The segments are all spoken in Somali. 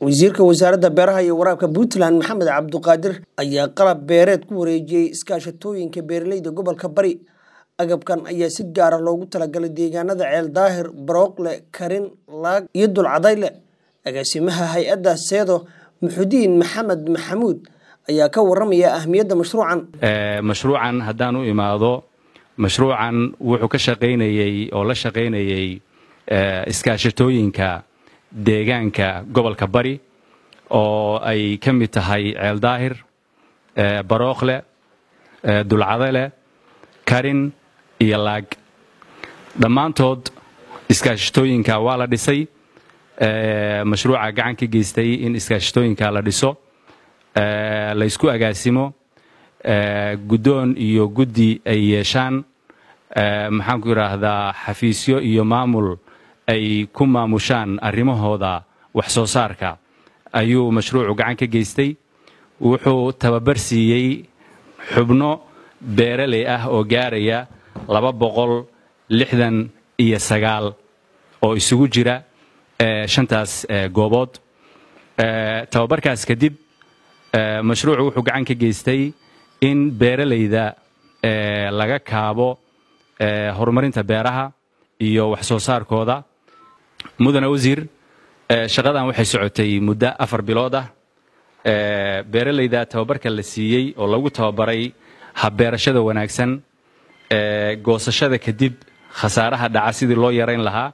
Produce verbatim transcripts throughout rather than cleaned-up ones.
wasiirka wasaaradda beeraha iyo waraabka Puntland Maxamed Cabduqaadir ayaa qalab beereed ku wareejiyay iskaashatooyinka beeraleyda gobolka Bari. Agabkan ayaa si gaar ah loogu talagalay deegaanada Ceel Daahir, Baroqle, Karin, Laag iyo Dulcadayle. Agaasimaha hay'adda Seedo Muxudiin Maxamed Maxamuud ayaa ka waramaya ahmiyadda mashruucan. mashruucan haddaan u imaado mashruucan wuxuu ka shaqeynayay oo la shaqeynayay iskaashatooyinka deegaanka gobolka Bari oo ay ka mid tahay Ceel Daahir, Baroqle, Dulcadayle, Karin iyo Laag. dhammaantood iskaashatooyinka waa la dhisay. mashruuca gacan ka geystay in iskaashatooyinka la dhiso, la isku agaasimo, guddoon iyo guddi ay yeeshaan, maxaan ku yiraahdaa xafiisyo iyo maamul ay ku maamushaan arrimahooda wax soo saarka ayuu mashruucu gacan ka geystay. wuxuu tababar siiyey xubno beeraley ah oo gaaraya laba boqol lixdan iyo sagaal oo isugu jira shantaas goobood. tababarkaas kadib mashruucu wuxuu gacan ka geystay in beeraleyda laga kaabo horumarinta beeraha iyo wax soo saarkooda. mudane wasiir, shaqadan waxay socotay muddo afar bilood ah. beeraleyda tababarka la siiyey oo lagu tababaray habbeerashada wanaagsan, goosashada kadib khasaaraha dhaca sidii loo yarayn lahaa.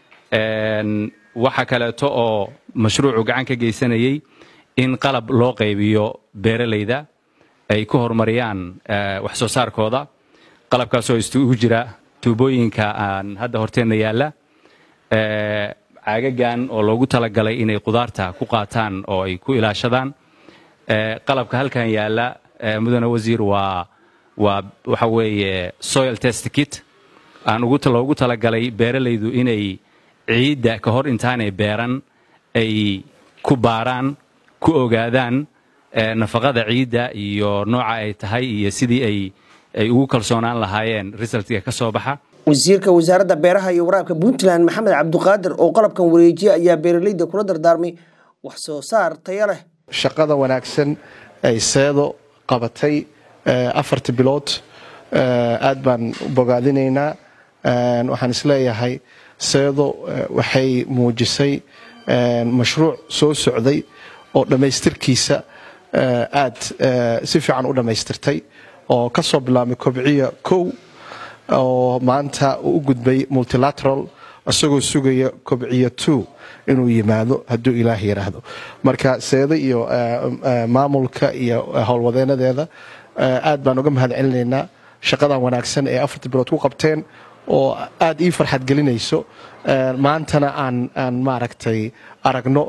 waxa kaleeto oo mashruucu gacan ka geysanayay in qalab loo qaybiyo beeraleyda ay ku horumariyaan wax soo saarkooda. qalabkaasoo isugu jira tuubooyinka aan hadda horteenna yaalla, caagagan oo loogu talagalay inay qudaarta ku qaataan oo ay ku ilaashadaan. qalabka halkan yaalla mudane wasiir waa waa waxa weeye soil test kit aan ugu loogu talagalay beeraleydu inay ciidda ka hor intaanay beeran ay ku baaraan, ku ogaadaan nafaqada ciidda iyo nooca ay tahay iyo sidii ay ay ugu kalsoonaan lahaayeen resultka ka soo baxa. wasiirka wasaaradda beeraha iyo waraabka Puntland Maxamed Cabduqaadir oo qalabkan wareejiyay ayaa beeraleyda kula dardaarmay wax soo saar tayo leh. shaqada wanaagsan ay Seedo qabatay afartii bilood aad baan u bogaadinaynaa. waxaan isleeyahay Seedo waxay muujisay mashruuc soo socday oo dhamaystirkiisa aad si fiican u dhamaystirtay oo ka soo bilaabmay kobciya kow oo maanta u gudbay multilateral asagoo sugaya kobciya two inuu yimaado hadduu ilaahay yiraahdo. marka Seedo iyo maamulka iyo howlwadeenadeeda aad baan uga mahadcelinaynaa shaqadan wanaagsan ee afartii bilood ku qabteen oo aad ii farxad gelinayso. maantana aan aan maaragtay aragno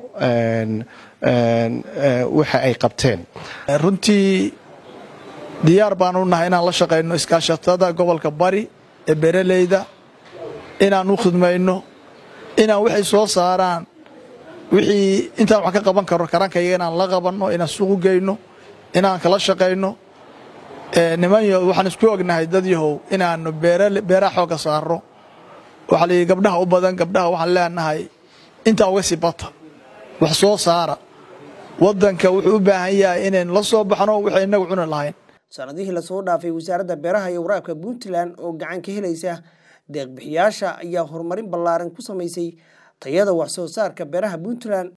waxa ay qabteen. runtii diyaar baan u nahay inaan la shaqeyno iskaashatada gobolka Bari ee beeraleyda, inaan u khidmayno, inaan waxay soo saaraan wixii intaan wax ka qaban karo karankayaga inaan la qabanno, inaan suuq u geyno, inaan kala shaqeyno. nimanyo waxaan isku ognahay dad yahow inaanu beeraha xooga saaro. waxa la yidhi gabdhaha u badan, gabdhaha waxaan leenahay intaa uga sii bata wax soo saara. waddanka wuxuu u baahan yahay inaan la soo baxno waxay inagu cuni lahayn. sanadihii la soo dhaafay wasaaradda beeraha iyo waraabka Puntland oo gacan ka helaysa deeq bixiyaasha ayaa horumarin ballaaran ku sameysay tayada wax soo saarka beeraha Puntland.